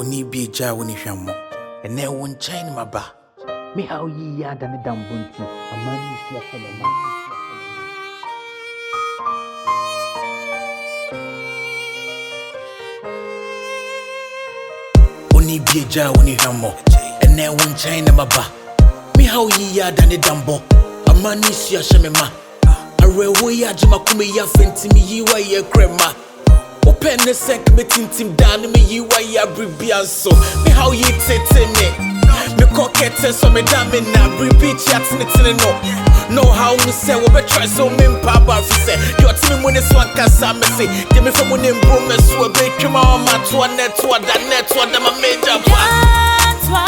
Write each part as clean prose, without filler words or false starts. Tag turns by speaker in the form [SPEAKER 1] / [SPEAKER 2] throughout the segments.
[SPEAKER 1] Oni be ja woni hwammo. Ene wo nkyɛn ma ba. Me how yi ya da ne dambonti. Amani sia fama. Oni be ja woni hwammo. Ene wo nkyɛn ma ba. Me how yi ya da ne dambo. Amani sia shemema. Arewo ya jima kume ya fenti mi yi wa ye krema. Open the sec me tintim down me yi wa ya bribia so. Me how yi tete me. Me coquette so me dame na bribi chat ni no. Know how me say we be try so me papa fi say. Yo timi mo ne so ankasa me say. Give me from mo ne bro me so be twema o ma to net to da ma major ba.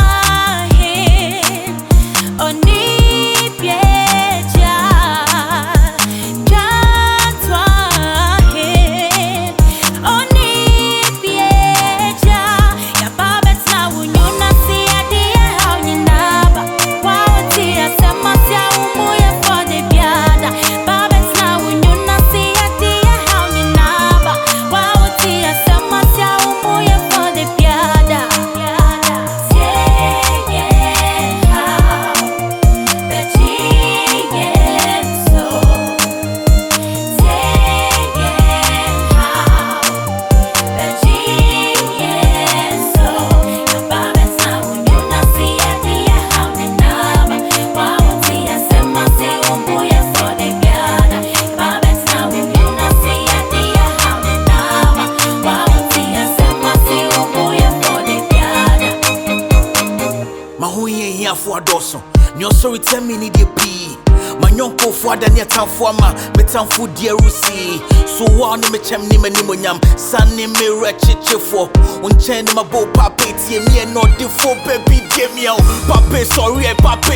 [SPEAKER 1] For Dawson, you're sorry, tell me need a pee. My young co for the near town for my metan food dear Rusi. So one me chem ni manimonium, sunny me wretched for one chain my bow papeti me and not the four baby game out. Pape sorry,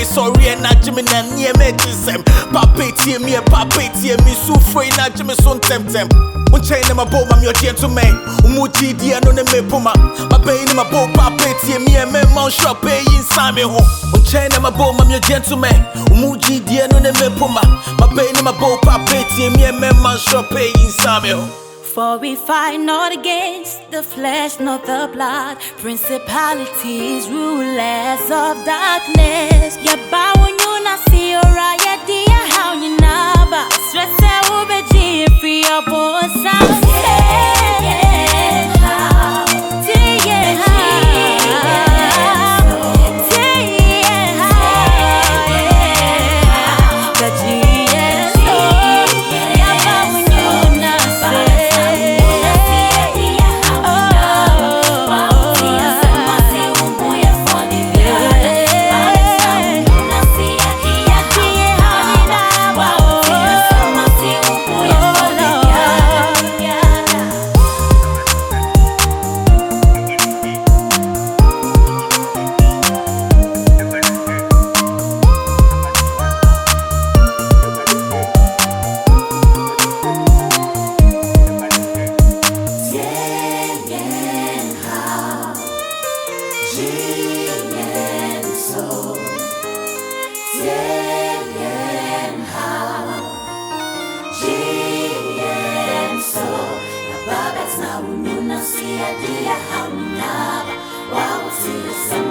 [SPEAKER 1] and not Jimmy and near medicine. Papeti me a papeti me so free, not Jimmy son temtem. One chain my bow, I'm your gentleman. Umuti dear no me puma. My pain in my bow papeti me and me mount shop pay inside me home. Chain my bow, I'm your gentleman. Umuji dear no me puma. My pain in my bow, papeti me and man shop pay inside me.
[SPEAKER 2] For we fight not against the flesh, not the blood. Principalities, rulers of darkness. Ya ba when you na see your riot, dear how you naba. Stress will be free your boss.
[SPEAKER 3] See a dear how now, wow, see the sun.